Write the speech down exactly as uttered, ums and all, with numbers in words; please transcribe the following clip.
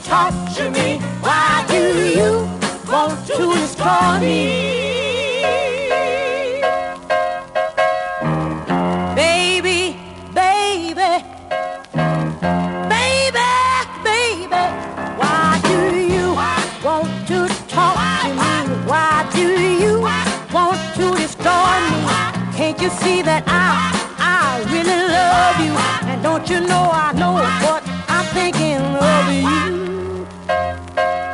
torture me? Why do you want to destroy me? Baby, baby, baby, baby, why do you want to torture me? Why do you want to destroy me? Can't you see that I, I really love you? And don't you know I know what I'm thinking of you?